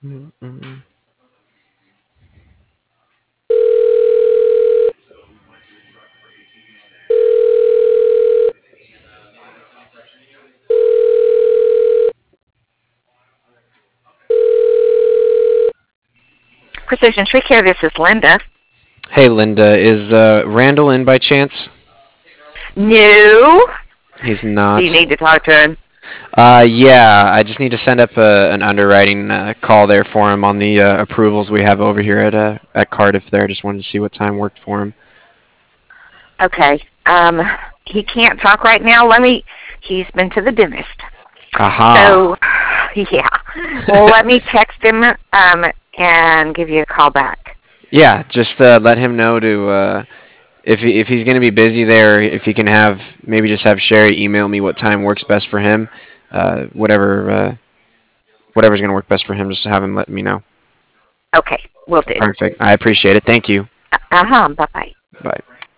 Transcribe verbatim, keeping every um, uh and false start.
Mm-mm. Precision Tree Care, this is Linda. Hey, Linda, is uh, Randall in by chance? No. He's Do you not. need to talk to him? Uh, yeah, I just need to send up a, an underwriting uh, call there for him on the uh, approvals we have over here at uh, at Cardiff. There, just wanted to see what time worked for him. Okay. Um, he can't talk right now. Let me. He's been to the dentist. So, Aha. yeah. Well, let me text him um, and give you a call back. Yeah, just uh, let him know to uh, if he, if he's gonna be busy there, if he can have maybe just have Sherry email me what time works best for him. Uh, whatever uh, whatever's gonna work best for him, just have him let me know. Okay, will do. Perfect. I appreciate it. Thank you. Uh huh. Bye bye. Bye.